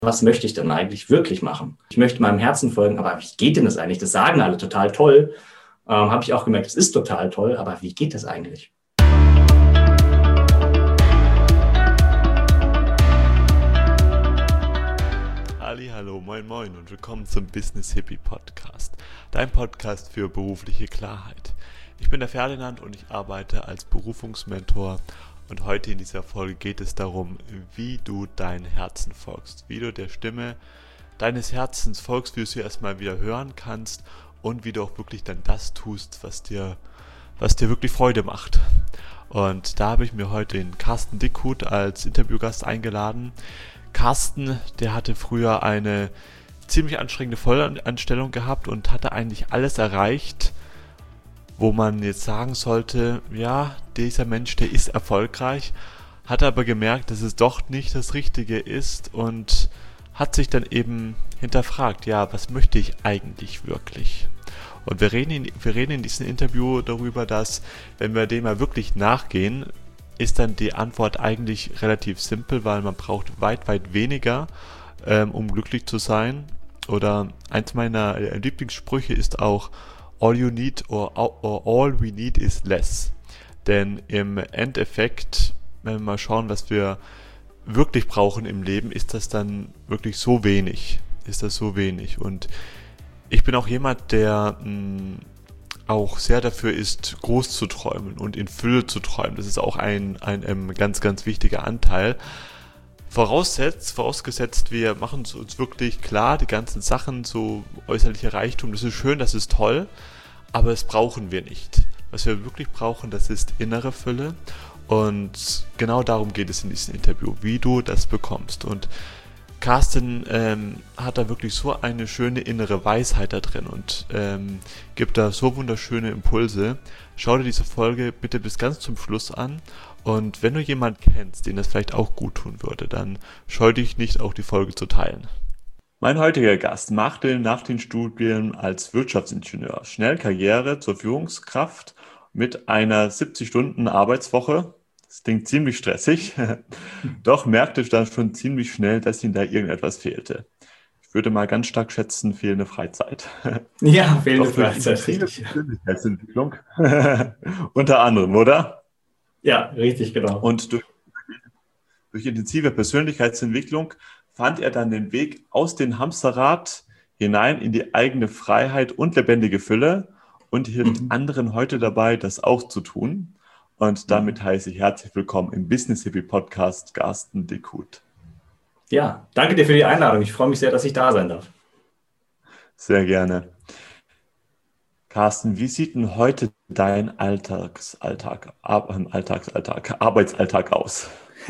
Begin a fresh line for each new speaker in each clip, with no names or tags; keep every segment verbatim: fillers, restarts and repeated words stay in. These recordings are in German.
was möchte ich denn eigentlich wirklich machen? Ich möchte meinem Herzen folgen, aber wie geht denn das eigentlich? Das sagen alle total toll. Ähm, habe ich auch gemerkt, es ist total toll, aber wie geht das eigentlich?
Ali, hallo, moin moin und willkommen zum Business Hippie Podcast, dein Podcast für berufliche Klarheit. Ich bin der Ferdinand und ich arbeite als Berufungsmentor und heute in dieser Folge geht es darum, wie du deinem Herzen folgst, wie du der Stimme deines Herzens folgst, wie du sie erstmal wieder hören kannst und wie du auch wirklich dann das tust, was dir, was dir wirklich Freude macht. Und da habe ich mir heute den Carsten Dickhut als Interviewgast eingeladen. Carsten, der hatte früher eine ziemlich anstrengende Vollanstellung gehabt und hatte eigentlich alles erreicht, wo man jetzt sagen sollte, ja, dieser Mensch, der ist erfolgreich, hat aber gemerkt, dass es doch nicht das Richtige ist und hat sich dann eben hinterfragt, ja, was möchte ich eigentlich wirklich? Und wir reden in, wir reden in diesem Interview darüber, dass, wenn wir dem mal wirklich nachgehen, ist dann die Antwort eigentlich relativ simpel, weil man braucht weit, weit weniger, ähm, um glücklich zu sein. Oder eins meiner Lieblingssprüche ist auch, all you need or, or all we need is less. Denn im Endeffekt, wenn wir mal schauen, was wir wirklich brauchen im Leben, ist das dann wirklich so wenig. Ist das so wenig. Und ich bin auch jemand, der mh, auch sehr dafür ist, groß zu träumen und in Fülle zu träumen. Das ist auch ein, ein, ein ganz, ganz wichtiger Anteil. Voraussetzt, vorausgesetzt, wir machen es uns wirklich klar, die ganzen Sachen, so äußerlicher Reichtum, das ist schön, das ist toll, aber das brauchen wir nicht. Was wir wirklich brauchen, das ist innere Fülle und genau darum geht es in diesem Interview, wie du das bekommst. Und Carsten ähm, hat da wirklich so eine schöne innere Weisheit da drin und ähm, gibt da so wunderschöne Impulse. Schau dir diese Folge bitte bis ganz zum Schluss an und wenn du jemanden kennst, den das vielleicht auch gut tun würde, dann scheu dich nicht, auch die Folge zu teilen. Mein heutiger Gast machte nach den Studien als Wirtschaftsingenieur schnell Karriere zur Führungskraft mit einer siebzig-Stunden-Arbeitswoche. Das klingt ziemlich stressig, doch merkte ich dann schon ziemlich schnell, dass ihm da irgendetwas fehlte. Ich würde mal ganz stark schätzen, fehlende Freizeit.
Ja, fehlende
doch durch
Freizeit, richtig.
Persönlichkeitsentwicklung unter anderem, oder?
Ja, richtig, genau.
Und durch, durch intensive Persönlichkeitsentwicklung fand er dann den Weg aus dem Hamsterrad hinein in die eigene Freiheit und lebendige Fülle und hilft mhm. anderen heute dabei, das auch zu tun. Und damit heiße ich herzlich willkommen im Business Hippie Podcast, Carsten Dickhut.
Ja, danke dir für die Einladung. Ich freue mich sehr, dass ich da sein darf.
Sehr gerne. Carsten, wie sieht denn heute dein Alltagsalltag, Alltagsalltag, Arbeitsalltag aus?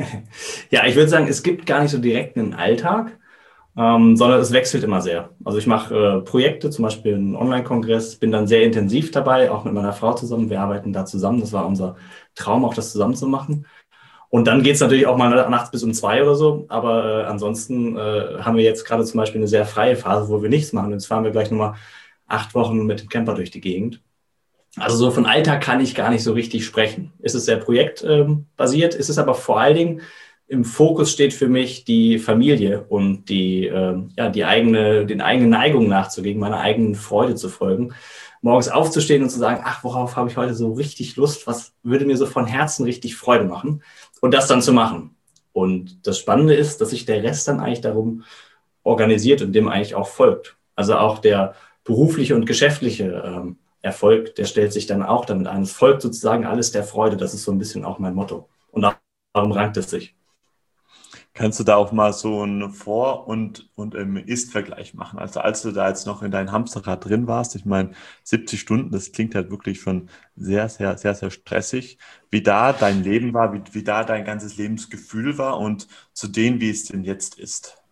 Ja, ich würde sagen, es gibt gar nicht so direkt einen Alltag, ähm, sondern es wechselt immer sehr. Also ich mache äh, Projekte, zum Beispiel einen Online-Kongress, bin dann sehr intensiv dabei, auch mit meiner Frau zusammen. Wir arbeiten da zusammen. Das war unser Traum, auch das zusammen zu machen. Und dann geht es natürlich auch mal nachts bis um zwei oder so. Aber äh, ansonsten äh, haben wir jetzt gerade zum Beispiel eine sehr freie Phase, wo wir nichts machen. Jetzt fahren wir gleich nochmal acht Wochen mit dem Camper durch die Gegend. Also so von Alltag kann ich gar nicht so richtig sprechen. Es ist sehr projektbasiert, ähm, ist es aber vor allen Dingen im Fokus steht für mich die Familie und die, äh, ja, die eigene, den eigenen Neigungen nachzugehen, meiner eigenen Freude zu folgen. Morgens aufzustehen und zu sagen, ach, worauf habe ich heute so richtig Lust? Was würde mir so von Herzen richtig Freude machen? Und das dann zu machen. Und das Spannende ist, dass sich der Rest dann eigentlich darum organisiert und dem eigentlich auch folgt. Also auch der berufliche und geschäftliche ähm, Erfolg, der stellt sich dann auch damit ein. Es folgt sozusagen alles der Freude. Das ist so ein bisschen auch mein Motto. Und darum rankt es sich.
Kannst du da auch mal so einen Vor- und, und ähm, Ist-Vergleich machen? Also als du da jetzt noch in deinem Hamsterrad drin warst, ich meine, siebzig Stunden, das klingt halt wirklich schon sehr, sehr, sehr, sehr stressig. Wie da dein Leben war, wie, wie da dein ganzes Lebensgefühl war und zu dem, wie es denn jetzt ist?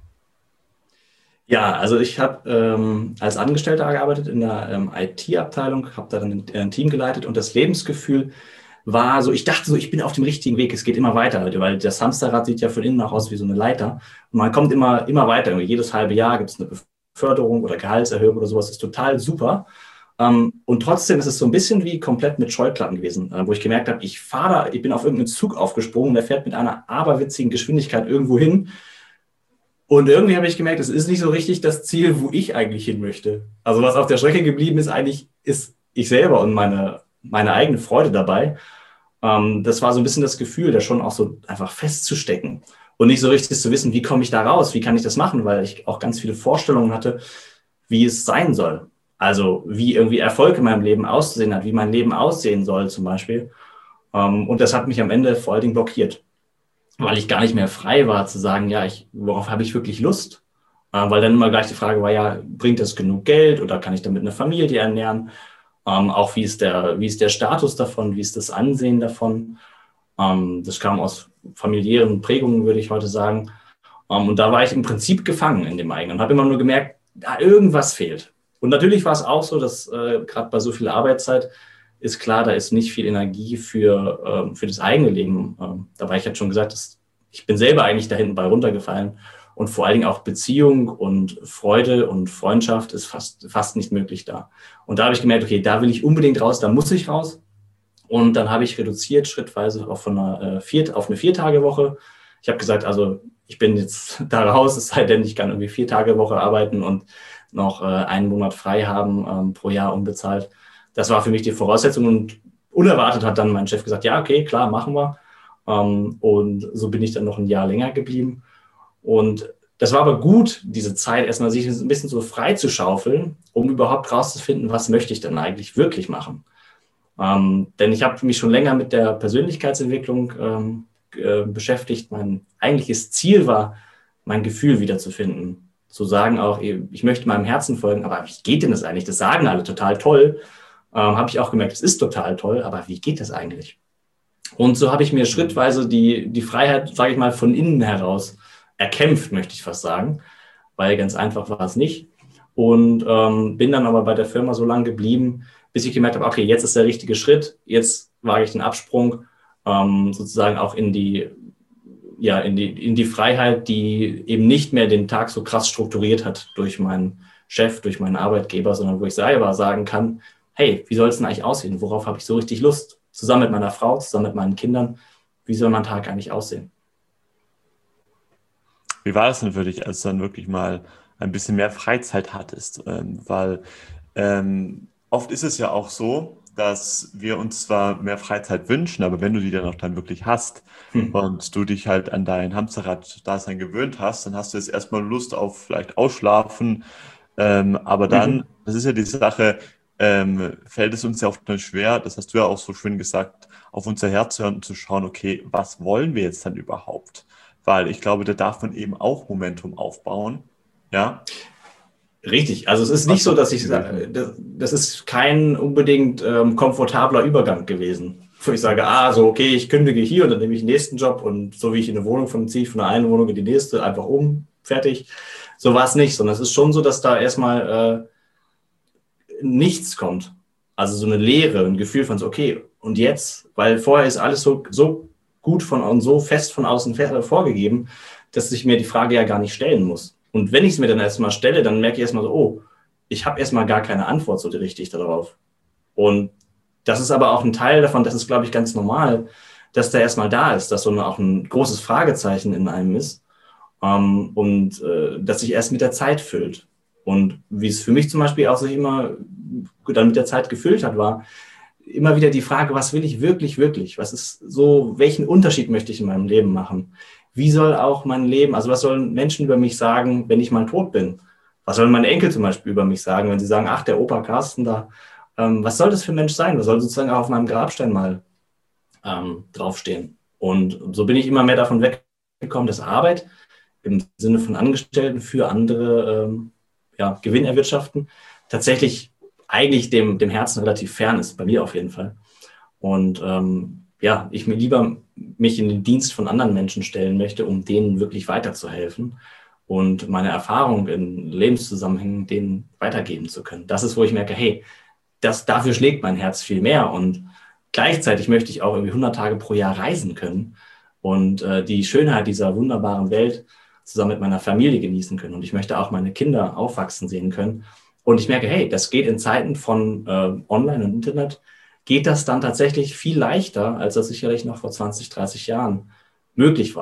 Ja, also ich habe ähm, als Angestellter gearbeitet in der ähm, I T-Abteilung, habe da dann ein, ein Team geleitet und das Lebensgefühl war so, ich dachte so, ich bin auf dem richtigen Weg, es geht immer weiter, weil das Hamsterrad sieht ja von innen auch aus wie so eine Leiter und man kommt immer, immer weiter. Jedes halbe Jahr gibt es eine Beförderung oder Gehaltserhöhung oder sowas, ist total super. Und trotzdem ist es so ein bisschen wie komplett mit Scheuklappen gewesen, wo ich gemerkt habe, ich fahre da, ich bin auf irgendeinen Zug aufgesprungen, der fährt mit einer aberwitzigen Geschwindigkeit irgendwo hin Und irgendwie habe ich gemerkt, es ist nicht so richtig das Ziel, wo ich eigentlich hin möchte. Also was auf der Strecke geblieben ist, eigentlich ist ich selber und meine, meine eigene Freude dabei. Ähm, das war so ein bisschen das Gefühl, da schon auch so einfach festzustecken und nicht so richtig zu wissen, wie komme ich da raus, wie kann ich das machen, weil ich auch ganz viele Vorstellungen hatte, wie es sein soll. Also wie irgendwie Erfolg in meinem Leben auszusehen hat, wie mein Leben aussehen soll zum Beispiel. Ähm, und das hat mich am Ende vor allen Dingen blockiert, weil ich gar nicht mehr frei war zu sagen, ja, ich, worauf habe ich wirklich Lust? Äh, weil dann immer gleich die Frage war, ja, bringt das genug Geld oder kann ich damit eine Familie ernähren? Ähm, auch wie ist der, wie ist der Status davon, wie ist das Ansehen davon? Ähm, das kam aus familiären Prägungen, würde ich heute sagen. Ähm, und da war ich im Prinzip gefangen in dem eigenen und habe immer nur gemerkt, da irgendwas fehlt. Und natürlich war es auch so, dass äh, gerade bei so viel Arbeitszeit ist klar, da ist nicht viel Energie für, ähm, für das eigene Leben. Ähm, da war ich jetzt schon gesagt, dass ich bin selber eigentlich da hinten bei runtergefallen. Und vor allen Dingen auch Beziehung und Freude und Freundschaft ist fast, fast nicht möglich da. Und da habe ich gemerkt, okay, da will ich unbedingt raus, da muss ich raus. Und dann habe ich reduziert schrittweise auf, von einer, äh, vier, auf eine Vier-Tage-Woche. Ich habe gesagt, also ich bin jetzt da raus, es sei denn, ich kann irgendwie Vier-Tage-Woche arbeiten und noch äh, einen Monat frei haben ähm, pro Jahr unbezahlt. Das war für mich die Voraussetzung und unerwartet hat dann mein Chef gesagt, ja, okay, klar, machen wir. Ähm, und so bin ich dann noch ein Jahr länger geblieben. Und das war aber gut, diese Zeit erstmal sich ein bisschen so frei zu schaufeln, um überhaupt rauszufinden, was möchte ich denn eigentlich wirklich machen. Ähm, denn ich habe mich schon länger mit der Persönlichkeitsentwicklung ähm, äh, beschäftigt. Mein eigentliches Ziel war, mein Gefühl wiederzufinden. Zu sagen auch, ich möchte meinem Herzen folgen, aber wie geht denn das eigentlich? Das sagen alle total toll. Ähm, habe ich auch gemerkt, es ist total toll, aber wie geht das eigentlich? Und so habe ich mir schrittweise die, die Freiheit, sage ich mal, von innen heraus erkämpft, möchte ich fast sagen, weil ganz einfach war es nicht. Und ähm, bin dann aber bei der Firma so lange geblieben, bis ich gemerkt habe, okay, jetzt ist der richtige Schritt, jetzt wage ich den Absprung ähm, sozusagen auch in die, ja, in die, in die Freiheit, die eben nicht mehr den Tag so krass strukturiert hat durch meinen Chef, durch meinen Arbeitgeber, sondern wo ich selber sagen kann, hey, wie soll es denn eigentlich aussehen? Worauf habe ich so richtig Lust? Zusammen mit meiner Frau, zusammen mit meinen Kindern, wie soll mein Tag eigentlich aussehen?
Wie war das denn für dich, als du dann wirklich mal ein bisschen mehr Freizeit hattest? Ähm, weil ähm, oft ist es ja auch so, dass wir uns zwar mehr Freizeit wünschen, aber wenn du die dann auch dann wirklich hast
Hm.
und du dich halt an dein Hamsterrad-Dasein gewöhnt hast, dann hast du jetzt erstmal Lust auf vielleicht Ausschlafen. Ähm, aber dann,
Mhm.
das ist ja die Sache, ähm, fällt es uns ja oft dann schwer, das hast du ja auch so schön gesagt, auf unser Herz zu hören und zu schauen, okay, was wollen wir jetzt dann überhaupt? Weil ich glaube, da darf man eben auch Momentum aufbauen. Ja,
Richtig, also es ist nicht
was
so,
war
dass
das
ich,
gewesen?
das, das ist kein unbedingt ähm, komfortabler Übergang gewesen, wo ich sage, ah, so, okay, ich kündige hier und dann nehme ich den nächsten Job und so wie ich in eine Wohnung von ziehe, von der einen Wohnung in die nächste, einfach um, fertig. So war es nicht, sondern es ist schon so, dass da erstmal äh, nichts kommt. Also so eine Leere, ein Gefühl von so, okay, und jetzt? Weil vorher ist alles so, so gut von und so fest von außen vorgegeben, dass ich mir die Frage ja gar nicht stellen muss. Und wenn ich es mir dann erstmal stelle, dann merke ich erstmal so, oh, ich habe erstmal gar keine Antwort so richtig darauf. Und das ist aber auch ein Teil davon, das ist, glaube ich, ganz normal, dass der erstmal da ist, dass so eine, auch ein großes Fragezeichen in einem ist ähm, und äh, das sich erst mit der Zeit füllt. Und wie es für mich zum Beispiel auch sich immer dann mit der Zeit gefüllt hat, war immer wieder die Frage, was will ich wirklich, wirklich? Was ist so, welchen Unterschied möchte ich in meinem Leben machen? Wie soll auch mein Leben, also was sollen Menschen über mich sagen, wenn ich mal tot bin? Was sollen meine Enkel zum Beispiel über mich sagen, wenn sie sagen, ach, der Opa Carsten da, ähm, was soll das für ein Mensch sein? Was soll sozusagen auch auf meinem Grabstein mal ähm, draufstehen? Und so bin ich immer mehr davon weggekommen, dass Arbeit im Sinne von Angestellten für andere ähm, ja, Gewinn erwirtschaften, tatsächlich eigentlich dem, dem Herzen relativ fern ist, bei mir auf jeden Fall. Und ähm, ja, ich mir lieber mich in den Dienst von anderen Menschen stellen möchte, um denen wirklich weiterzuhelfen und meine Erfahrung in Lebenszusammenhängen denen weitergeben zu können. Das ist, wo ich merke, hey, das, dafür schlägt mein Herz viel mehr und gleichzeitig möchte ich auch irgendwie hundert Tage pro Jahr reisen können und äh, die Schönheit dieser wunderbaren Welt zusammen mit meiner Familie genießen können. Und ich möchte auch meine Kinder aufwachsen sehen können. Und ich merke, hey, das geht in Zeiten von äh, Online und Internet, geht das dann tatsächlich viel leichter, als das sicherlich noch vor zwanzig, dreißig Jahren möglich war.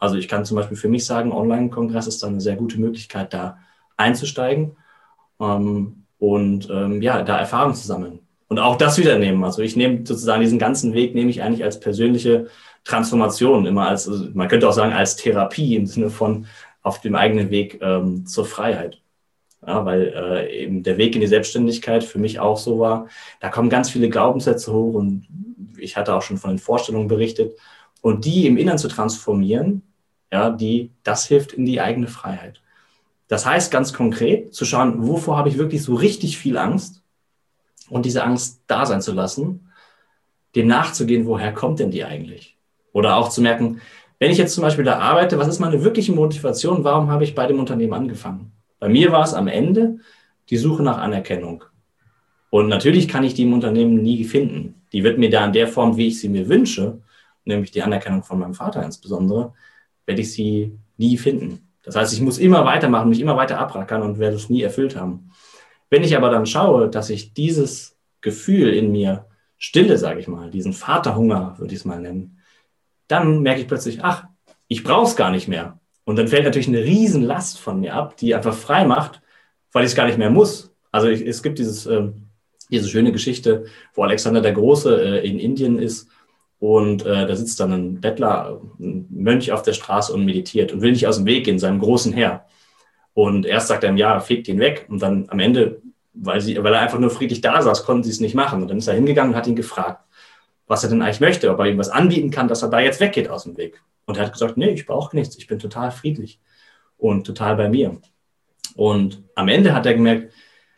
Also ich kann zum Beispiel für mich sagen, Online-Kongress ist dann eine sehr gute Möglichkeit, da einzusteigen ähm, und ähm, ja, da Erfahrung zu sammeln. Und auch das wieder nehmen. Also ich nehme sozusagen diesen ganzen Weg, nehme ich eigentlich als persönliche Transformation, immer als, also man könnte auch sagen, als Therapie im Sinne von auf dem eigenen Weg ähm, zur Freiheit. Ja, weil äh, eben der Weg in die Selbstständigkeit für mich auch so war. Da kommen ganz viele Glaubenssätze hoch und ich hatte auch schon von den Vorstellungen berichtet. Und die im Inneren zu transformieren, ja, die, das hilft in die eigene Freiheit. Das heißt ganz konkret zu schauen, wovor habe ich wirklich so richtig viel Angst und diese Angst da sein zu lassen, dem nachzugehen, woher kommt denn die eigentlich? Oder auch zu merken, wenn ich jetzt zum Beispiel da arbeite, was ist meine wirkliche Motivation? Warum habe ich bei dem Unternehmen angefangen? Bei mir war es am Ende die Suche nach Anerkennung. Und natürlich kann ich die im Unternehmen nie finden. Die wird mir da in der Form, wie ich sie mir wünsche, nämlich die Anerkennung von meinem Vater insbesondere, werde ich sie nie finden. Das heißt, ich muss immer weitermachen, mich immer weiter abrackern und werde es nie erfüllt haben. Wenn ich aber dann schaue, dass ich dieses Gefühl in mir stille, sage ich mal, diesen Vaterhunger, würde ich es mal nennen, dann merke ich plötzlich, ach, ich brauche es gar nicht mehr. Und dann fällt natürlich eine riesen Last von mir ab, die einfach frei macht, weil ich es gar nicht mehr muss. Also ich, es gibt dieses, äh, diese schöne Geschichte, wo Alexander der Große äh, in Indien ist und äh, da sitzt dann ein Bettler, ein Mönch auf der Straße und meditiert und will nicht aus dem Weg gehen, seinem großen Heer. Und erst sagt er ihm, ja, fegt ihn weg. Und dann am Ende, weil, sie, weil er einfach nur friedlich da saß, konnten sie es nicht machen. Und dann ist er hingegangen und hat ihn gefragt, was er denn eigentlich möchte, ob er ihm was anbieten kann, dass er da jetzt weggeht aus dem Weg. Und er hat gesagt, nee, ich brauche nichts, ich bin total friedlich und total bei mir. Und am Ende hat er gemerkt,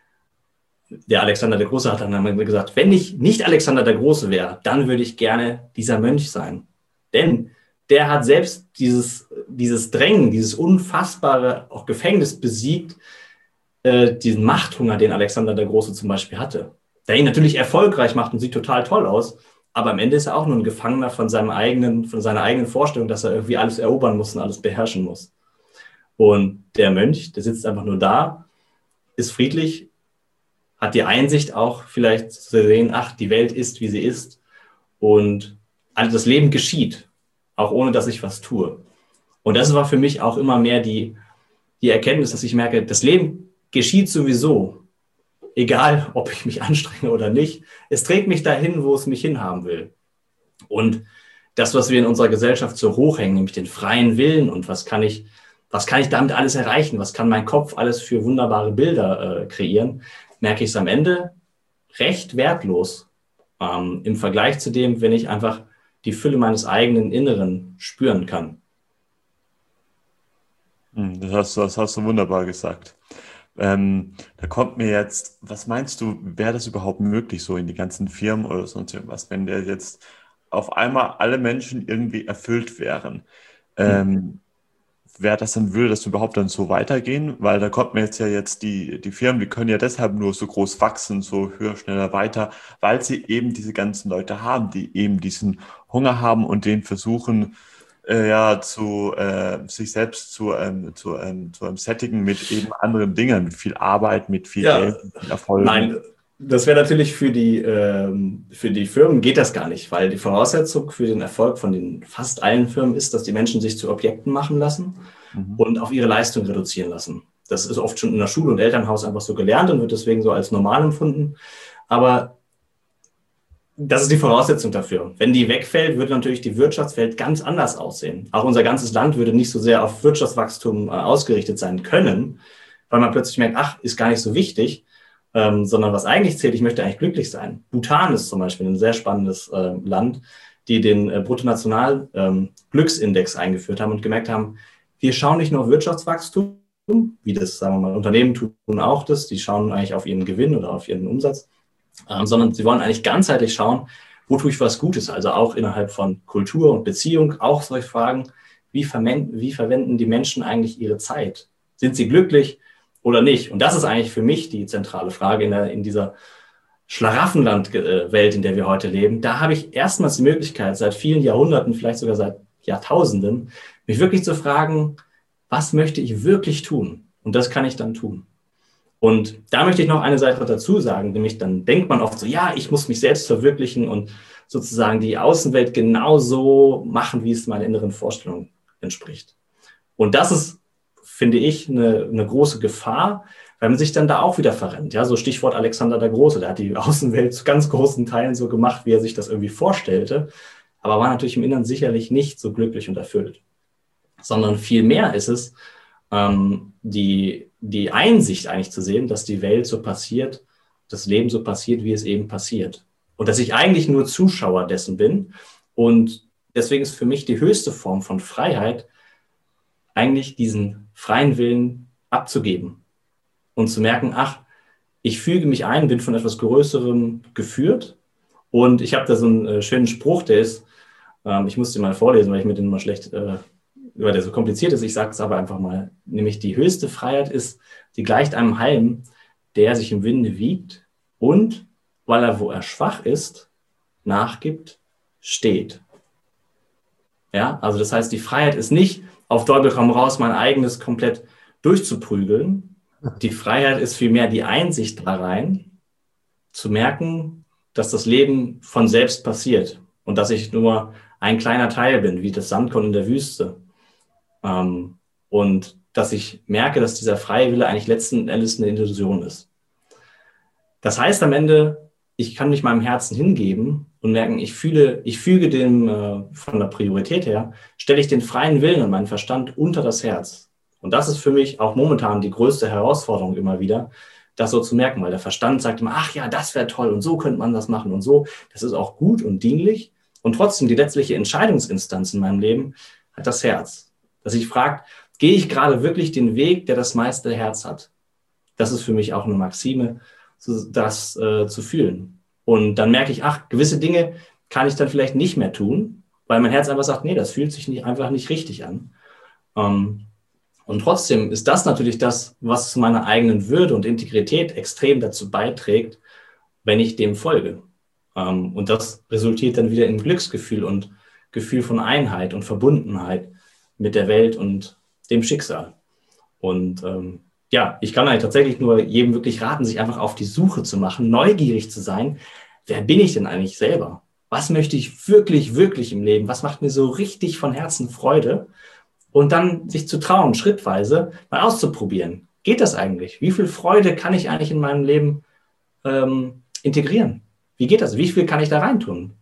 der Alexander der Große hat dann gesagt, wenn ich nicht Alexander der Große wäre, dann würde ich gerne dieser Mönch sein. Denn der hat selbst dieses, dieses Drängen, dieses unfassbare auch Gefängnis besiegt, äh, diesen Machthunger, den Alexander der Große zum Beispiel hatte. Der ihn natürlich erfolgreich macht und sieht total toll aus, aber am Ende ist er auch nur ein Gefangener von seinem eigenen, von seiner eigenen Vorstellung, dass er irgendwie alles erobern muss und alles beherrschen muss. Und der Mönch, der sitzt einfach nur da, ist friedlich, hat die Einsicht auch vielleicht zu sehen, ach, die Welt ist, wie sie ist und das Leben geschieht, auch ohne, dass ich was tue. Und das war für mich auch immer mehr die, die Erkenntnis, dass ich merke, das Leben geschieht sowieso, egal ob ich mich anstrenge oder nicht. Es trägt mich dahin, wo es mich hinhaben will. Und das, was wir in unserer Gesellschaft so hochhängen, nämlich den freien Willen und was kann ich, was kann ich damit alles erreichen, was kann mein Kopf alles für wunderbare Bilder äh, kreieren, merke ich es am Ende recht wertlos ähm, im Vergleich zu dem, wenn ich einfach die Fülle meines eigenen Inneren spüren kann.
Das hast, das hast du wunderbar gesagt. Ähm, da kommt mir jetzt, was meinst du, wäre das überhaupt möglich, so in die ganzen Firmen oder sonst irgendwas, wenn der jetzt auf einmal alle Menschen irgendwie erfüllt wären? Ähm, wäre das dann, würde das überhaupt dann so weitergehen? Weil da kommt mir jetzt ja jetzt die, die Firmen, die können ja deshalb nur so groß wachsen, so höher, schneller, weiter, weil sie eben diese ganzen Leute haben, die eben diesen Hunger haben und den versuchen, äh, ja, zu äh, sich selbst zu, ähm, zu, ähm, zu einem Setting mit eben anderen Dingen, mit viel Arbeit, mit viel
Ja,
Geld, mit viel Erfolg.
nein, das wäre natürlich für die, ähm, für die Firmen geht das gar nicht, weil die Voraussetzung für den Erfolg von den fast allen Firmen ist, dass die Menschen sich zu Objekten machen lassen
Mhm.
und auf ihre Leistung reduzieren lassen. Das ist oft schon in der Schule und Elternhaus einfach so gelernt und wird deswegen so als normal empfunden. Aber das ist die Voraussetzung dafür. Wenn die wegfällt, würde natürlich die Wirtschaftswelt ganz anders aussehen. Auch unser ganzes Land würde nicht so sehr auf Wirtschaftswachstum äh, ausgerichtet sein können, weil man plötzlich merkt, ach, ist gar nicht so wichtig, ähm, sondern was eigentlich zählt, ich möchte eigentlich glücklich sein. Bhutan ist zum Beispiel ein sehr spannendes äh, Land, die den äh, Bruttonational-Glücksindex ähm, eingeführt haben und gemerkt haben, wir schauen nicht nur auf Wirtschaftswachstum, wie das, sagen wir mal, Unternehmen tun auch das, die schauen eigentlich auf ihren Gewinn oder auf ihren Umsatz, ähm, sondern sie wollen eigentlich ganzheitlich schauen, wo tue ich was Gutes, also auch innerhalb von Kultur und Beziehung, auch solche Fragen, wie, vermen- wie verwenden die Menschen eigentlich ihre Zeit? Sind sie glücklich oder nicht? Und das ist eigentlich für mich die zentrale Frage in, der, in dieser Schlaraffenland-Welt, in der wir heute leben. Da habe ich erstmals die Möglichkeit, seit vielen Jahrhunderten, vielleicht sogar seit Jahrtausenden, mich wirklich zu fragen, was möchte ich wirklich tun? Und das kann ich dann tun. Und da möchte ich noch eine Sache dazu sagen, nämlich dann denkt man oft so, ja, ich muss mich selbst verwirklichen und sozusagen die Außenwelt genauso machen, wie es meine inneren Vorstellungen entspricht. Und das ist, finde ich, eine, eine große Gefahr, weil man sich dann da auch wieder verrennt. Ja, so Stichwort Alexander der Große, der hat die Außenwelt zu ganz großen Teilen so gemacht, wie er sich das irgendwie vorstellte, aber war natürlich im Inneren sicherlich nicht so glücklich und erfüllt. Sondern vielmehr ist es ähm, die, die Einsicht eigentlich zu sehen, dass die Welt so passiert, das Leben so passiert, wie es eben passiert. Und dass ich eigentlich nur Zuschauer dessen bin. Und deswegen ist für mich die höchste Form von Freiheit, eigentlich diesen freien Willen abzugeben und zu merken, ach, ich füge mich ein, bin von etwas Größerem geführt. Und ich habe da so einen äh, schönen Spruch, der ist, ähm, ich muss den mal vorlesen, weil ich mit dem mal schlecht, äh, weil der so kompliziert ist, ich sage es aber einfach mal, nämlich die höchste Freiheit ist, die gleicht einem Halm, der sich im Winde wiegt und, weil er, wo er schwach ist, nachgibt, steht. Ja, also das heißt, die Freiheit ist nicht, auf Teufel komm raus, mein eigenes komplett durchzuprügeln. Die Freiheit ist vielmehr die Einsicht da rein, zu merken, dass das Leben von selbst passiert und dass ich nur ein kleiner Teil bin, wie das Sandkorn in der Wüste. Ähm, und dass ich merke, dass dieser freie Wille eigentlich letzten Endes eine Illusion ist. Das heißt am Ende, ich kann mich meinem Herzen hingeben und merken, ich fühle, ich füge dem äh, von der Priorität her, stelle ich den freien Willen und meinen Verstand unter das Herz. Und das ist für mich auch momentan die größte Herausforderung immer wieder, das so zu merken, weil der Verstand sagt immer, ach ja, das wäre toll und so könnte man das machen und so. Das ist auch gut und dienlich. Und trotzdem die letztliche Entscheidungsinstanz in meinem Leben hat das Herz. Dass ich frage, gehe ich gerade wirklich den Weg, der das meiste Herz hat? Das ist für mich auch eine Maxime, das äh, zu fühlen. Und dann merke ich, ach, gewisse Dinge kann ich dann vielleicht nicht mehr tun, weil mein Herz einfach sagt, nee, das fühlt sich nicht, einfach nicht richtig an. Ähm, und trotzdem ist das natürlich das, was zu meiner eigenen Würde und Integrität extrem dazu beiträgt, wenn ich dem folge. Ähm, und das resultiert dann wieder in Glücksgefühl und Gefühl von Einheit und Verbundenheit mit der Welt und dem Schicksal. Und ähm, ja, ich kann eigentlich tatsächlich nur jedem wirklich raten, sich einfach auf die Suche zu machen, neugierig zu sein. Wer bin ich denn eigentlich selber? Was möchte ich wirklich, wirklich im Leben? Was macht mir so richtig von Herzen Freude? Und dann sich zu trauen, schrittweise mal auszuprobieren. Geht das eigentlich? Wie viel Freude kann ich eigentlich in meinem Leben ähm, integrieren? Wie geht das? Wie viel kann ich da reintun?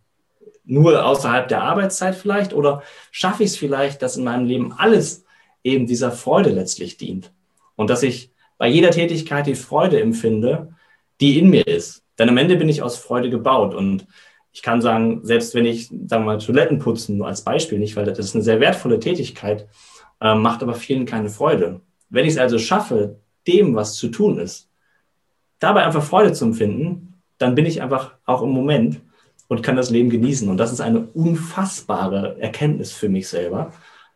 Nur außerhalb der Arbeitszeit vielleicht? Oder schaffe ich es vielleicht, dass in meinem Leben alles eben dieser Freude letztlich dient? Und dass ich bei jeder Tätigkeit die Freude empfinde, die in mir ist. Denn am Ende bin ich aus Freude gebaut. Und ich kann sagen, selbst wenn ich, sagen wir mal, Toiletten putzen, nur als Beispiel nicht, weil das ist eine sehr wertvolle Tätigkeit, äh, macht aber vielen keine Freude. Wenn ich es also schaffe, dem, was zu tun ist, dabei einfach Freude zu empfinden, dann bin ich einfach auch im Moment und kann das Leben genießen. Und das ist eine unfassbare Erkenntnis für mich selber.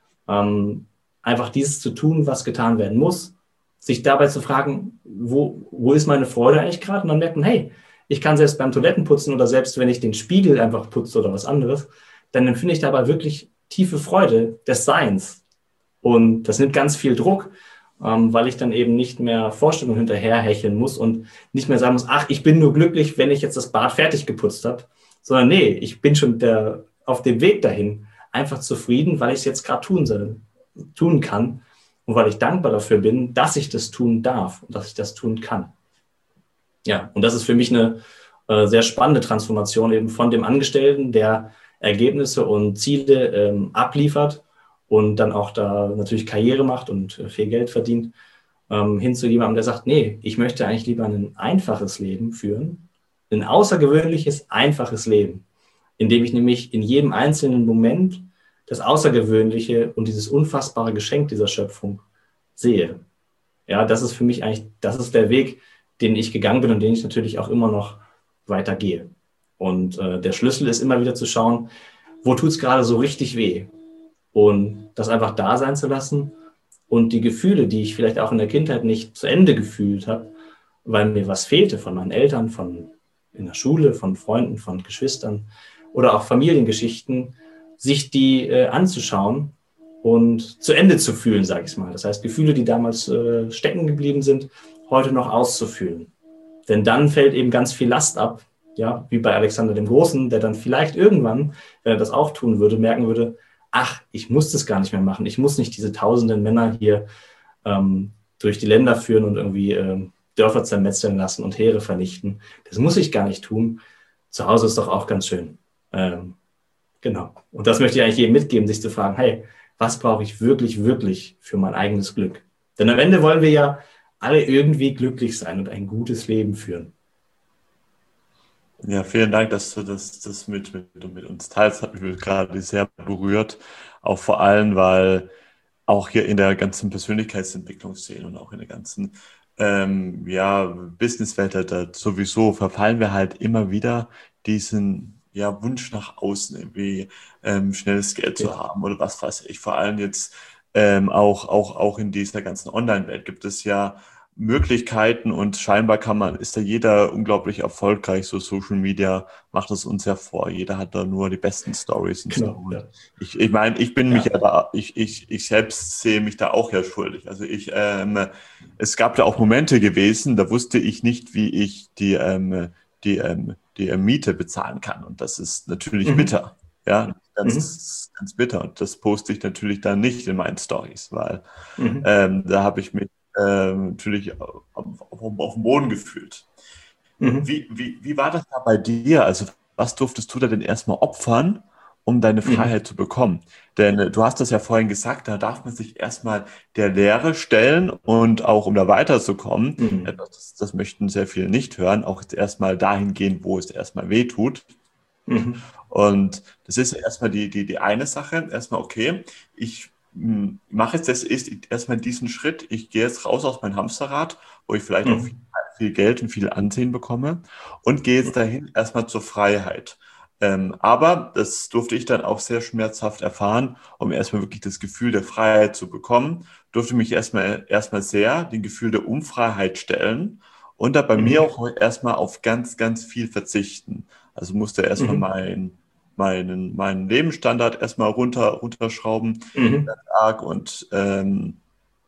Ähm, einfach dieses zu tun, was getan werden muss, sich dabei zu fragen, wo, wo ist meine Freude eigentlich gerade? Und dann merkt man, hey, ich kann selbst beim Toilettenputzen oder selbst wenn ich den Spiegel einfach putze oder was anderes, dann empfinde ich dabei wirklich tiefe Freude des Seins. Und das nimmt ganz viel Druck, ähm, weil ich dann eben nicht mehr Vorstellungen hinterherhecheln muss und nicht mehr sagen muss, ach, ich bin nur glücklich, wenn ich jetzt das Bad fertig geputzt habe, sondern nee, ich bin schon der, auf dem Weg dahin, einfach zufrieden, weil ich es jetzt gerade tun soll, tun kann und weil ich dankbar dafür bin, dass ich das tun darf und dass ich das tun kann. Ja, und das ist für mich eine äh, sehr spannende Transformation eben von dem Angestellten, der Ergebnisse und Ziele ähm, abliefert und dann auch da natürlich Karriere macht und äh, viel Geld verdient, ähm, hin zu jemandem, der sagt, nee, ich möchte eigentlich lieber ein einfaches Leben führen, ein außergewöhnliches, einfaches Leben, in dem ich nämlich in jedem einzelnen Moment das Außergewöhnliche und dieses unfassbare Geschenk dieser Schöpfung sehe. Ja, das ist für mich eigentlich, das ist der Weg, den ich gegangen bin und den ich natürlich auch immer noch weitergehe. Und äh, der Schlüssel ist immer wieder zu schauen, wo tut es gerade so richtig weh? Und das einfach da sein zu lassen und die Gefühle, die ich vielleicht auch in der Kindheit nicht zu Ende gefühlt habe, weil mir was fehlte von meinen Eltern, von in der Schule, von Freunden, von Geschwistern oder auch Familiengeschichten, sich die äh, anzuschauen und zu Ende zu fühlen, sage ich mal. Das heißt, Gefühle, die damals äh, stecken geblieben sind, heute noch auszufühlen. Denn dann fällt eben ganz viel Last ab, ja, wie bei Alexander dem Großen, der dann vielleicht irgendwann, wenn er das auch tun würde, merken würde, ach, ich muss das gar nicht mehr machen. Ich muss nicht diese tausenden Männer hier ähm, durch die Länder führen und irgendwie ähm, Dörfer zermetzeln lassen und Heere vernichten. Das muss ich gar nicht tun. Zu Hause ist doch auch ganz schön. Ähm, genau. Und das möchte ich eigentlich jedem mitgeben, sich zu fragen, hey, was brauche ich wirklich, wirklich für mein eigenes Glück? Denn am Ende wollen wir ja alle irgendwie glücklich sein und ein gutes Leben führen.
Ja, vielen Dank, dass du das, das mit, mit, mit uns teilst. Hat mich gerade sehr berührt. Auch vor allem, weil auch hier in der ganzen Persönlichkeitsentwicklungsszene und auch in der ganzen ähm, ja, Businesswelt, da, da sowieso verfallen wir halt immer wieder diesen ja, Wunsch nach außen, irgendwie ähm, schnelles Geld zu
Ja.
haben oder was weiß ich. Vor allem jetzt ähm, auch, auch, auch in dieser ganzen Online-Welt gibt es ja Möglichkeiten und scheinbar kann man, ist da jeder unglaublich erfolgreich, so Social Media macht es uns ja vor. Jeder hat da nur die besten Stories und so.
Genau,
Und
ja.
ich, ich meine, ich bin
Ja.
mich aber, ich, ich, ich selbst sehe mich da auch ja schuldig. Also ich, ähm, es gab da auch Momente gewesen, da wusste ich nicht, wie ich die, ähm, die, ähm, die äh, Miete bezahlen kann. Und das ist natürlich
Mhm.
bitter. Ja,
Mhm.
ganz, ganz bitter. Und das poste ich natürlich dann nicht in meinen Stories, weil
Mhm.
ähm, da habe ich mich ähm, natürlich auf, auf, auf dem Boden gefühlt.
Mhm.
Wie, wie, wie war das da bei dir? Also was durftest du da denn erstmal opfern, um deine
Mhm.
Freiheit zu bekommen? Denn äh, du hast das ja vorhin gesagt, da darf man sich erstmal der Lehre stellen und auch um da weiterzukommen, äh,
Mhm.
das, das möchten sehr viele nicht hören, auch jetzt erstmal dahin gehen, wo es erstmal weh tut.
Mhm.
Und das ist erstmal die, die, die eine Sache. Erstmal, okay, ich mh, mache jetzt das ist erstmal diesen Schritt. Ich gehe jetzt raus aus meinem Hamsterrad, wo ich vielleicht auch viel,
Mhm.
viel Geld und viel Ansehen bekomme und gehe jetzt dahin erstmal zur Freiheit. Ähm, aber das durfte ich dann auch sehr schmerzhaft erfahren, um erstmal wirklich das Gefühl der Freiheit zu bekommen, durfte mich erstmal erstmal sehr dem Gefühl der Unfreiheit stellen und da bei mir
Mhm.
auch erstmal auf ganz, ganz viel verzichten. Also musste erstmal
Mhm.
mein, meinen, meinen Lebensstandard erstmal runter, runterschrauben,
Mhm.
arg und ähm,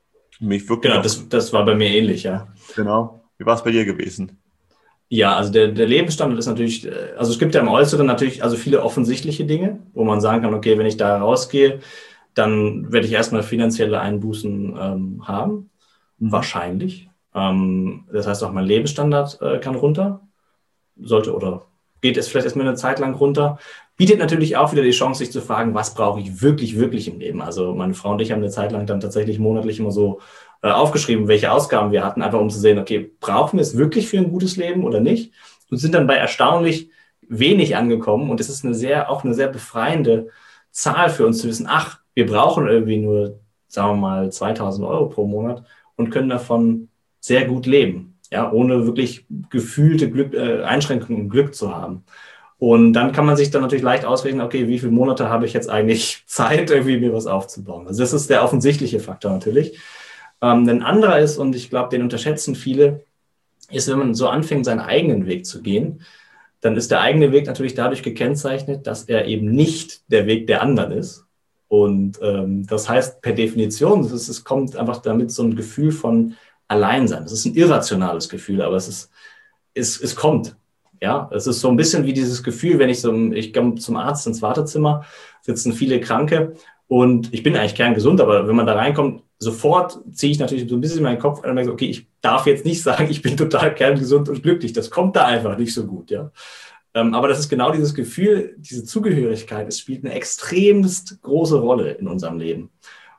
mich wirklich
Genau,
auf,
das, das war bei mir ähnlich, ja.
genau, wie war es bei dir gewesen?
Ja, also der, der Lebensstandard ist natürlich, äh, also es gibt ja im Äußeren natürlich also viele offensichtliche Dinge, wo man sagen kann, okay, wenn ich da rausgehe, dann werde ich erstmal finanzielle Einbußen ähm, haben,
Mhm.
wahrscheinlich. Ähm, das heißt auch mein Lebensstandard äh, kann runter, sollte oder geht es vielleicht erstmal eine Zeit lang runter. Bietet natürlich auch wieder die Chance, sich zu fragen, was brauche ich wirklich, wirklich im Leben? Also meine Frau und ich haben eine Zeit lang dann tatsächlich monatlich immer so äh, aufgeschrieben, welche Ausgaben wir hatten, einfach um zu sehen, okay, brauchen wir es wirklich für ein gutes Leben oder nicht? Und sind dann bei erstaunlich wenig angekommen. Und es ist eine sehr, auch eine sehr befreiende Zahl für uns zu wissen, ach, wir brauchen irgendwie nur, sagen wir mal, zweitausend Euro pro Monat und können davon sehr gut leben, ja, ohne wirklich gefühlte Glück, äh, Einschränkungen im Glück zu haben. Und dann kann man sich dann natürlich leicht ausrechnen, okay, wie viele Monate habe ich jetzt eigentlich Zeit, irgendwie mir was aufzubauen. Also das ist der offensichtliche Faktor natürlich. Ähm, ein anderer ist, und ich glaube, den unterschätzen viele, ist, wenn man so anfängt, seinen eigenen Weg zu gehen, dann ist der eigene Weg natürlich dadurch gekennzeichnet, dass er eben nicht der Weg der anderen ist. Und ähm, das heißt per Definition, es, ist, es kommt einfach damit so ein Gefühl von Alleinsein. Es ist ein irrationales Gefühl, aber es ist, es, es kommt. Ja, es ist so ein bisschen wie dieses Gefühl, wenn ich so, ich komme zum Arzt ins Wartezimmer, sitzen viele Kranke und ich bin eigentlich kerngesund, aber wenn man da reinkommt, sofort ziehe ich natürlich so ein bisschen meinen Kopf an und merke, okay, ich darf jetzt nicht sagen, ich bin total kerngesund und glücklich. Das kommt da einfach nicht so gut, ja. Ähm, aber das ist genau dieses Gefühl, diese Zugehörigkeit, es spielt eine extremst große Rolle in unserem Leben.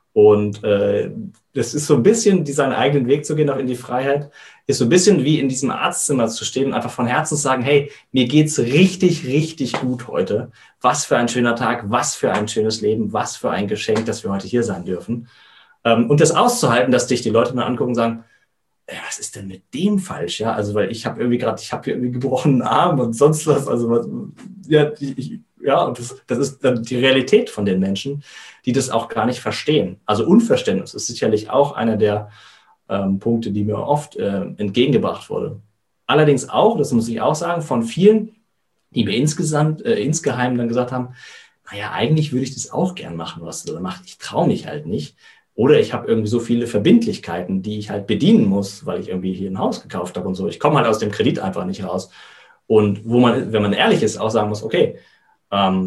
Und äh, das ist so ein bisschen, seinen eigenen Weg zu gehen, auch in die Freiheit, ist so ein bisschen wie in diesem Arztzimmer zu stehen und einfach von Herzen zu sagen, hey, mir geht's richtig, richtig gut heute. Was für ein schöner Tag, was für ein schönes Leben, was für ein Geschenk, dass wir heute hier sein dürfen. Ähm, und das auszuhalten, dass dich die Leute dann angucken und sagen, ey, was ist denn mit dem falsch? Ja, also weil ich habe irgendwie gerade, ich habe hier irgendwie gebrochenen Arm und sonst was. Also was, ja, ich, ja, und das, das ist dann die Realität von den Menschen, die das auch gar nicht verstehen. Also Unverständnis ist sicherlich auch einer der ähm, Punkte, die mir oft äh, entgegengebracht wurde. Allerdings auch, das muss ich auch sagen, von vielen, die mir insgesamt, äh, insgeheim dann gesagt haben, naja, eigentlich würde ich das auch gern machen, was du da machst. Ich traue mich halt nicht. Oder ich habe irgendwie so viele Verbindlichkeiten, die ich halt bedienen muss, weil ich irgendwie hier ein Haus gekauft habe und so. Ich komme halt aus dem Kredit einfach nicht raus. Und wo man, wenn man ehrlich ist, auch sagen muss, okay, ähm,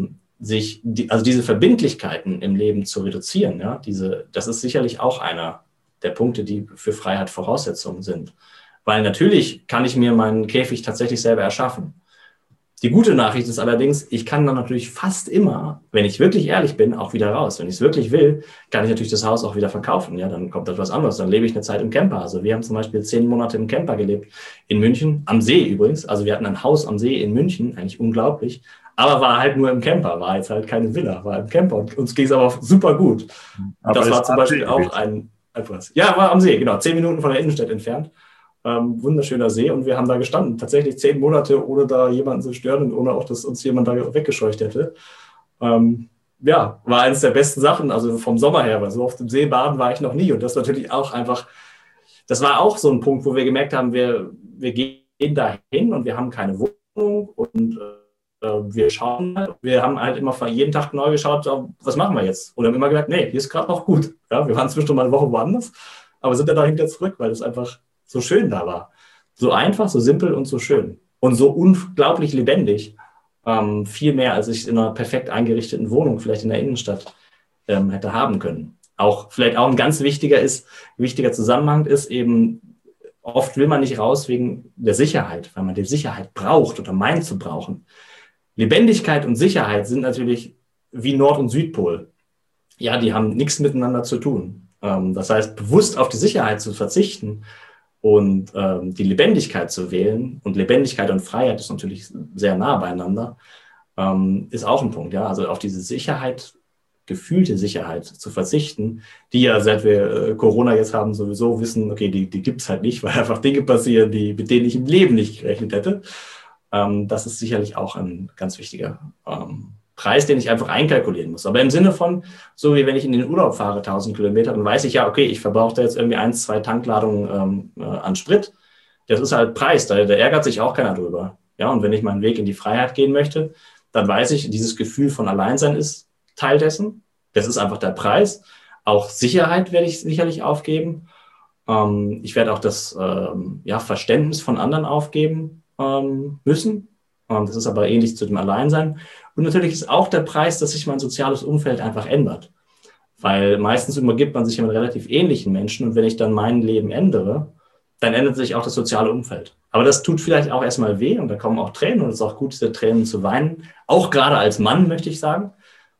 sich, die, also diese Verbindlichkeiten im Leben zu reduzieren, ja, diese, das ist sicherlich auch einer der Punkte, die für Freiheit Voraussetzungen sind. Weil natürlich kann ich mir meinen Käfig tatsächlich selber erschaffen. Die gute Nachricht ist allerdings, ich kann dann natürlich fast immer, wenn ich wirklich ehrlich bin, auch wieder raus. Wenn ich es wirklich will, kann ich natürlich das Haus auch wieder verkaufen. Ja, dann kommt etwas anderes. Dann lebe ich eine Zeit im Camper. Also wir haben zum Beispiel zehn Monate im Camper gelebt, in München, am See übrigens. Also wir hatten ein Haus am See in München, eigentlich unglaublich. Aber war halt nur im Camper, war jetzt halt keine Villa, war im Camper. Und uns ging es aber super gut. Aber das war zum Beispiel auch ein, etwas. Ja, war am See, genau, zehn Minuten von der Innenstadt entfernt. Ähm, wunderschöner See und wir haben da gestanden, tatsächlich zehn Monate, ohne da jemanden zu stören und ohne auch, dass uns jemand da weggescheucht hätte. Ähm, ja, war eines der besten Sachen, also vom Sommer her, weil so auf dem See baden war ich noch nie und das natürlich auch einfach, das war auch so ein Punkt, wo wir gemerkt haben, wir, wir gehen da hin und wir haben keine Wohnung und äh, wir schauen halt, wir haben halt immer jeden Tag neu geschaut, was machen wir jetzt? Und haben immer gesagt, nee, hier ist gerade noch gut. Ja, wir waren zwischendurch mal eine Woche woanders, aber sind dann dahinter zurück, weil das einfach so schön da war. So einfach, so simpel und so schön. Und so unglaublich lebendig. Ähm, viel mehr, als ich in einer perfekt eingerichteten Wohnung, vielleicht in der Innenstadt, ähm, hätte haben können. Auch vielleicht auch ein ganz wichtiger ist, wichtiger Zusammenhang ist eben, oft will man nicht raus wegen der Sicherheit, weil man die Sicherheit braucht oder meint zu brauchen. Lebendigkeit und Sicherheit sind natürlich wie Nord- und Südpol. Ja, die haben nichts miteinander zu tun. Ähm, das heißt, bewusst auf die Sicherheit zu verzichten und ähm, die Lebendigkeit zu wählen, und Lebendigkeit und Freiheit ist natürlich sehr nah beieinander, ähm, ist auch ein Punkt. Ja? Also auf diese Sicherheit, gefühlte Sicherheit zu verzichten, die ja, seit wir äh, Corona jetzt haben, sowieso wissen, okay, die, die gibt es halt nicht, weil einfach Dinge passieren, die, mit denen ich im Leben nicht gerechnet hätte. Ähm, das ist sicherlich auch ein ganz wichtiger ähm, Preis, den ich einfach einkalkulieren muss. Aber im Sinne von, so wie wenn ich in den Urlaub fahre, tausend Kilometer, dann weiß ich ja, okay, ich verbrauche da jetzt irgendwie eins, zwei Tankladungen ähm, äh, an Sprit. Das ist halt Preis, da, da ärgert sich auch keiner drüber. Ja, und wenn ich meinen Weg in die Freiheit gehen möchte, dann weiß ich, dieses Gefühl von Alleinsein ist Teil dessen. Das ist einfach der Preis. Auch Sicherheit werde ich sicherlich aufgeben. Ähm, ich werde auch das ähm, ja, Verständnis von anderen aufgeben ähm, müssen. Ähm, das ist aber ähnlich zu dem Alleinsein. Und natürlich ist auch der Preis, dass sich mein soziales Umfeld einfach ändert. Weil meistens übergibt man sich ja mit relativ ähnlichen Menschen. Und wenn ich dann mein Leben ändere, dann ändert sich auch das soziale Umfeld. Aber das tut vielleicht auch erstmal weh und da kommen auch Tränen und es ist auch gut, diese Tränen zu weinen. Auch gerade als Mann, möchte ich sagen.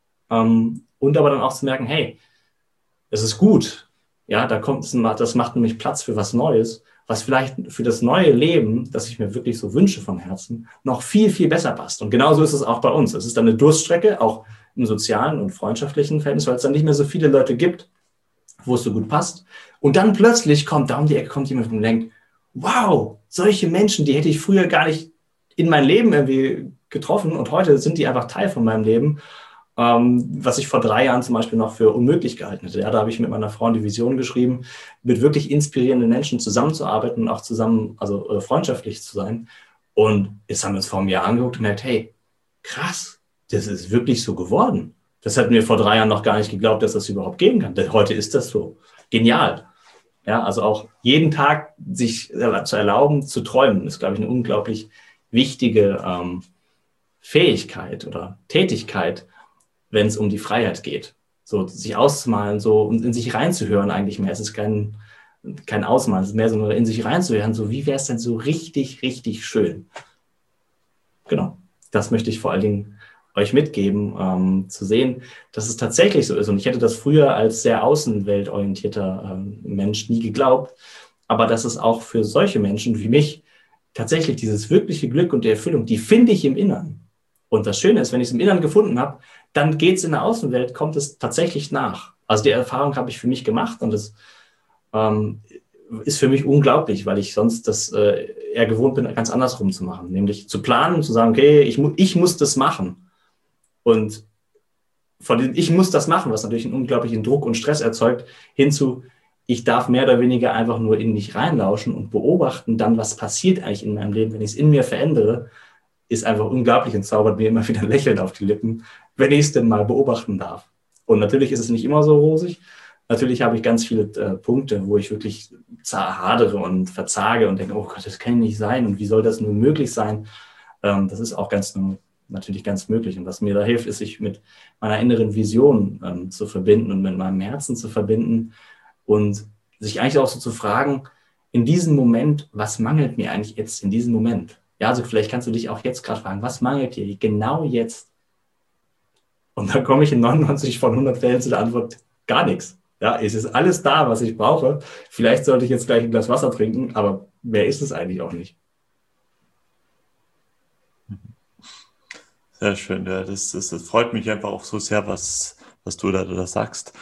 Ähm, und aber dann auch zu merken, hey, es ist gut. Ja, da kommt es, das macht nämlich Platz für was Neues, was vielleicht für das neue Leben, das ich mir wirklich so wünsche vom Herzen, noch viel, viel besser passt. Und genauso ist es auch bei uns. Es ist dann eine Durststrecke, auch im sozialen und freundschaftlichen Verhältnis, weil es dann nicht mehr so viele Leute gibt, wo es so gut passt. Und dann plötzlich kommt, da um die Ecke kommt jemand und denkt, wow, solche Menschen, die hätte ich früher gar nicht in mein Leben irgendwie getroffen und heute sind die einfach Teil von meinem Leben. Ähm, was ich vor drei Jahren zum Beispiel noch für unmöglich gehalten hätte. Ja, da habe ich mit meiner Frau die Vision geschrieben, mit wirklich inspirierenden Menschen zusammenzuarbeiten und auch zusammen, also äh, freundschaftlich zu sein. Und jetzt haben wir uns vor einem Jahr angeguckt und gemerkt, hey, krass, das ist wirklich so geworden. Das hatten wir vor drei Jahren noch gar nicht geglaubt, dass das überhaupt gehen kann. Denn heute ist das so. Genial. Ja, also auch jeden Tag sich zu erlauben, zu träumen, ist, glaube ich, eine unglaublich wichtige ähm, Fähigkeit oder Tätigkeit, wenn es um die Freiheit geht. So sich auszumalen, so und in sich reinzuhören eigentlich mehr. Es ist kein, kein Ausmalen, es ist mehr so nur in sich reinzuhören, so wie wäre es denn so richtig, richtig schön. Genau, das möchte ich vor allen Dingen euch mitgeben, ähm, zu sehen, dass es tatsächlich so ist. Und ich hätte das früher als sehr außenweltorientierter ähm, Mensch nie geglaubt, aber dass es auch für solche Menschen wie mich tatsächlich dieses wirkliche Glück und die Erfüllung, die finde ich im Inneren. Und das Schöne ist, wenn ich es im Inneren gefunden habe, dann geht es in der Außenwelt, kommt es tatsächlich nach. Also die Erfahrung habe ich für mich gemacht und das ähm, ist für mich unglaublich, weil ich sonst das äh, eher gewohnt bin, ganz andersrum zu machen. Nämlich zu planen, zu sagen, okay, ich, mu- ich muss das machen. Und von dem ich muss das machen, was natürlich einen unglaublichen Druck und Stress erzeugt, hinzu, ich darf mehr oder weniger einfach nur in mich reinlauschen und beobachten dann, was passiert eigentlich in meinem Leben, wenn ich es in mir verändere, ist einfach unglaublich und zaubert mir immer wieder ein Lächeln auf die Lippen, wenn ich es denn mal beobachten darf. Und natürlich ist es nicht immer so rosig. Natürlich habe ich ganz viele äh, Punkte, wo ich wirklich hadere und verzage und denke, oh Gott, das kann nicht sein und wie soll das nur möglich sein? Ähm, das ist auch ganz, natürlich ganz möglich. Und was mir da hilft, ist, sich mit meiner inneren Vision ähm, zu verbinden und mit meinem Herzen zu verbinden und sich eigentlich auch so zu fragen, in diesem Moment, was mangelt mir eigentlich jetzt in diesem Moment? Ja, also vielleicht kannst du dich auch jetzt gerade fragen, was mangelt dir genau jetzt? Und dann komme ich in neunundneunzig von hundert Fällen zu der Antwort, gar nichts. Ja, es ist alles da, was ich brauche. Vielleicht sollte ich jetzt gleich ein Glas Wasser trinken, aber mehr ist es eigentlich auch nicht.
Sehr schön, ja, das, das, das freut mich einfach auch so sehr, was, was du da, da sagst.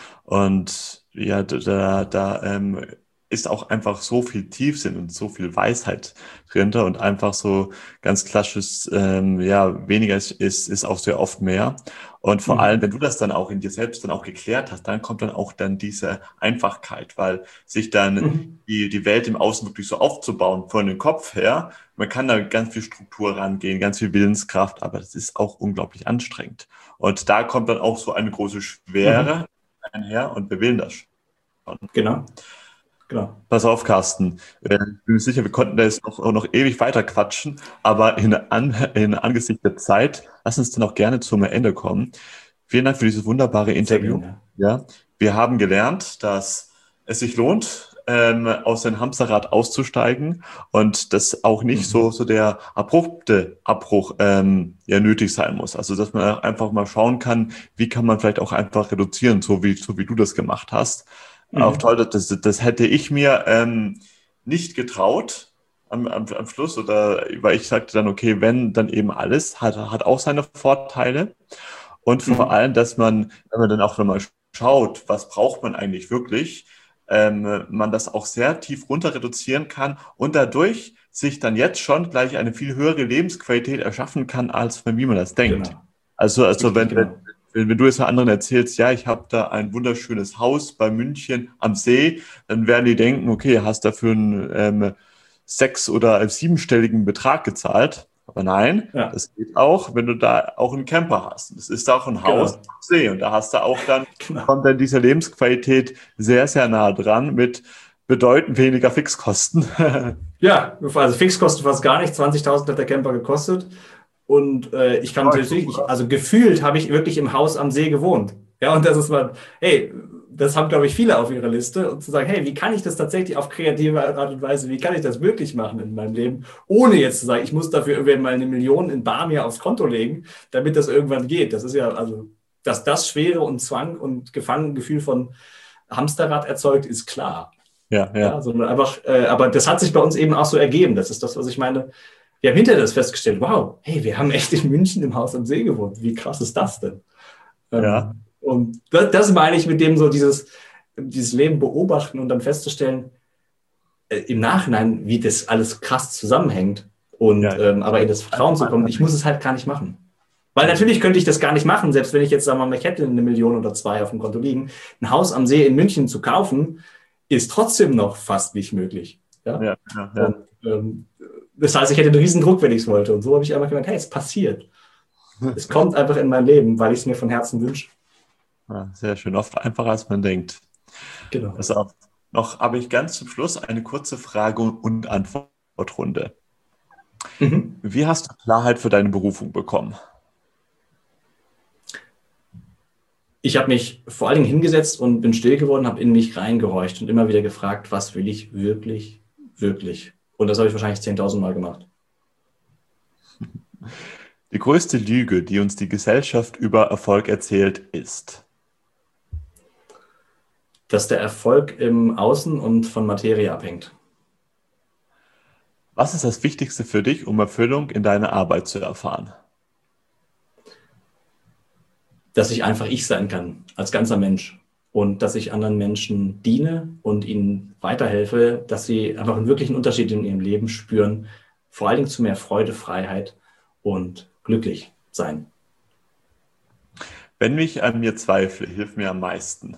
Und ja, da, da ähm, ist auch einfach so viel Tiefsinn und so viel Weisheit drin und einfach so ganz klassisches, ähm, ja, weniger ist, ist, ist auch sehr oft mehr. Und vor
Mhm.
allem, wenn du das dann auch in dir selbst dann auch geklärt hast, dann kommt dann auch dann diese Einfachkeit, weil sich dann
Mhm.
die, die Welt im Außen wirklich so aufzubauen von dem Kopf her, man kann da ganz viel Struktur rangehen, ganz viel Willenskraft, aber das ist auch unglaublich anstrengend. Und da kommt dann auch so eine große Schwere
Mhm.
einher und wir wählen das schon.
Genau, genau.
Pass auf, Carsten. Äh, Ich bin mir sicher, wir konnten da jetzt noch, auch noch ewig weiter quatschen, aber in, an, in Angesicht der Zeit, lass uns dann auch gerne zum Ende kommen. Vielen Dank für dieses wunderbare
Sehr
Interview.
gerne.
Ja, wir haben gelernt, dass es sich lohnt, ähm, aus dem Hamsterrad auszusteigen und dass auch nicht
Mhm.
so, so der abrupte Abbruch ähm, ja nötig sein muss. Also, dass man einfach mal schauen kann, wie kann man vielleicht auch einfach reduzieren, so wie, so wie du das gemacht hast. Auch
Mhm.
toll, das, das hätte ich mir ähm, nicht getraut am, am, am Schluss, oder weil ich sagte dann, okay, wenn, dann eben alles, hat, hat auch seine Vorteile. Und vor
Mhm.
allem, dass man, wenn man dann auch nochmal schaut, was braucht man eigentlich wirklich, ähm, man das auch sehr tief runter reduzieren kann und dadurch sich dann jetzt schon gleich eine viel höhere Lebensqualität erschaffen kann, als wie man das denkt.
Genau.
Also, also
Richtig,
wenn, wenn,
genau.
wenn wenn du jetzt anderen erzählst, ja, ich habe da ein wunderschönes Haus bei München am See, dann werden die denken, okay, hast dafür einen ähm, sechs- oder siebenstelligen Betrag gezahlt. Aber nein,
Ja,
das geht auch, wenn du da auch einen Camper hast. Das ist auch ein Haus am
genau.
See und da hast du auch dann,
Genau.
kommt dann diese Lebensqualität sehr, sehr nah dran mit bedeutend weniger Fixkosten.
Ja, also Fixkosten fast gar nicht. zwanzigtausend hat der Camper gekostet. Und äh, ich kann natürlich, ich, also gefühlt habe ich wirklich im Haus am See gewohnt. Ja, und das ist mal, hey, das haben, glaube ich, viele auf ihrer Liste. Und zu sagen, hey, wie kann ich das tatsächlich auf kreative Art und Weise, wie kann ich das möglich machen in meinem Leben, ohne jetzt zu sagen, ich muss dafür irgendwann mal eine Million in Bar mir aufs Konto legen, damit das irgendwann geht. Das ist ja, also, dass das Schwere und Zwang und Gefangengefühl von Hamsterrad erzeugt, ist klar.
Ja,
Ja,
ja,
sondern einfach, äh, aber das hat sich bei uns eben auch so ergeben. Das ist das, was ich meine. Wir haben hinterher das festgestellt, wow, hey, wir haben echt in München im Haus am See gewohnt. Wie krass ist das denn?
ja,
Ähm, und das, das meine ich mit dem so dieses, dieses Leben beobachten und dann festzustellen, äh, im Nachhinein, wie das alles krass zusammenhängt. Und
ja.
ähm, aber in das Vertrauen zu kommen, ich muss es halt gar nicht machen. Weil natürlich könnte ich das gar nicht machen, selbst wenn ich jetzt, sagen wir mal, ich hätte eine Million oder zwei auf dem Konto liegen. Ein Haus am See in München zu kaufen, ist trotzdem noch fast nicht möglich. Ja?
Ja, ja, ja.
Und ähm, das heißt, ich hätte einen riesen Druck, wenn ich es wollte. Und so habe ich einfach gemerkt, hey, es passiert. Es kommt einfach in mein Leben, weil ich es mir von Herzen wünsche.
Ja, sehr schön. Oft einfacher, als man denkt.
Genau.
Pass auf. Noch habe ich ganz zum Schluss eine kurze Frage- und Antwortrunde.
Mhm.
Wie hast du Klarheit für deine Berufung bekommen?
Ich habe mich vor allen Dingen hingesetzt und bin still geworden, habe in mich reingehorcht und immer wieder gefragt, was will ich wirklich, wirklich? Und das habe ich wahrscheinlich zehntausend Mal gemacht.
Die größte Lüge, die uns die Gesellschaft über Erfolg erzählt, ist.
Dass der Erfolg im Außen und von Materie abhängt.
Was ist das Wichtigste für dich, um Erfüllung in deiner Arbeit zu erfahren?
Dass ich einfach ich sein kann, als ganzer Mensch. Und dass ich anderen Menschen diene und ihnen weiterhelfe, dass sie einfach einen wirklichen Unterschied in ihrem Leben spüren. Vor allen Dingen zu mehr Freude, Freiheit und glücklich sein.
Wenn ich an mir zweifle, hilft mir am meisten.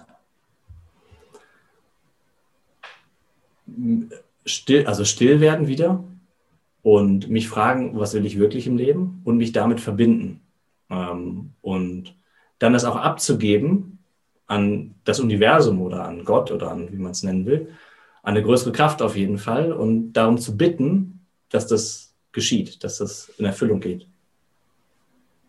Still, also still werden wieder und mich fragen, was will ich wirklich im Leben und mich damit verbinden. Ähm, und dann das auch abzugeben an das Universum oder an Gott oder an, wie man es nennen will, an eine größere Kraft auf jeden Fall und darum zu bitten, dass das geschieht, dass das in Erfüllung geht.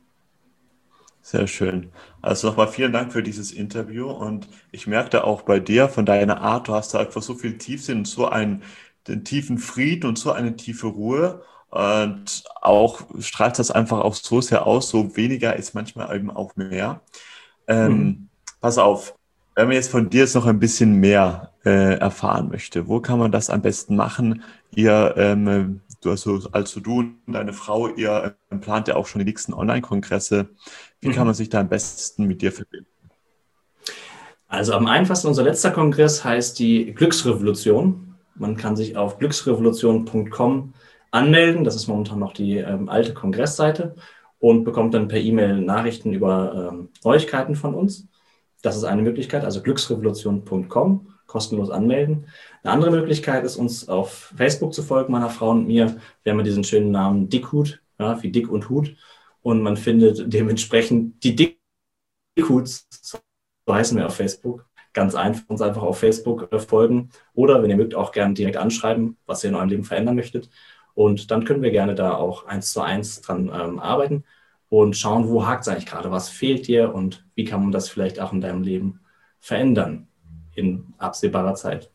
Sehr schön. Also nochmal vielen Dank für dieses Interview und ich merkte auch bei dir von deiner Art, du hast da einfach so viel Tiefsinn und so einen den tiefen Frieden und so eine tiefe Ruhe und auch strahlt das einfach auch so sehr aus, so weniger ist manchmal eben auch mehr.
Mhm.
Ähm, pass auf, wenn man jetzt von dir jetzt noch ein bisschen mehr äh, erfahren möchte, wo kann man das am besten machen? Ihr, ähm, du, also, also du und deine Frau, ihr ähm, plant ja auch schon die nächsten Online-Kongresse. Wie kann man
Mhm.
sich da am besten mit dir verbinden?
Also am einfachsten, unser letzter Kongress heißt die Glücksrevolution. Man kann sich auf glücksrevolution punkt com anmelden. Das ist momentan noch die ähm, alte Kongressseite und bekommt dann per E-Mail Nachrichten über ähm, Neuigkeiten von uns. Das ist eine Möglichkeit, also glücksrevolution punkt com, kostenlos anmelden. Eine andere Möglichkeit ist, uns auf Facebook zu folgen, meiner Frau und mir. Wir haben ja diesen schönen Namen Dickhut, ja, wie Dick und Hut. Und man findet dementsprechend die Dickhuts, so heißen wir auf Facebook. Ganz einfach, uns einfach auf Facebook äh, folgen. Oder wenn ihr mögt, auch gerne direkt anschreiben, was ihr in eurem Leben verändern möchtet. Und dann können wir gerne da auch eins zu eins dran ähm, arbeiten und schauen, wo hakt es eigentlich gerade, was fehlt dir und wie kann man das vielleicht auch in deinem Leben verändern in absehbarer Zeit.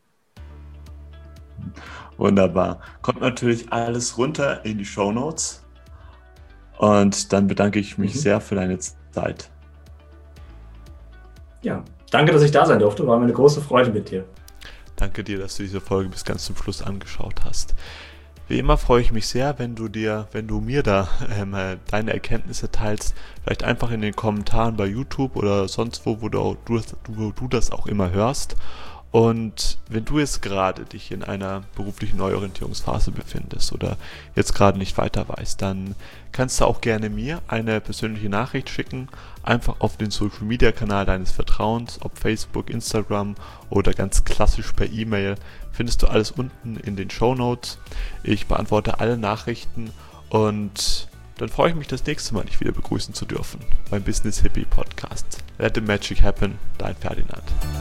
Wunderbar. Kommt natürlich alles runter in die Shownotes und dann bedanke ich mich
Mhm.
sehr für deine Zeit.
Ja, danke, dass ich da sein durfte. War mir eine große Freude mit dir.
Danke dir, dass du diese Folge bis ganz zum Schluss angeschaut hast. Wie immer freue ich mich sehr, wenn du dir, wenn du mir da ähm, deine Erkenntnisse teilst, vielleicht einfach in den Kommentaren bei YouTube oder sonst wo, wo du, wo du das auch immer hörst. Und wenn du jetzt gerade dich in einer beruflichen Neuorientierungsphase befindest oder jetzt gerade nicht weiter weißt, dann kannst du auch gerne mir eine persönliche Nachricht schicken, einfach auf den Social Media Kanal deines Vertrauens, ob Facebook, Instagram oder ganz klassisch per E-Mail, findest du alles unten in den Shownotes. Ich beantworte alle Nachrichten und dann freue ich mich, das nächste Mal dich wieder begrüßen zu dürfen beim Business Hippie Podcast. Let the Magic Happen, dein Ferdinand.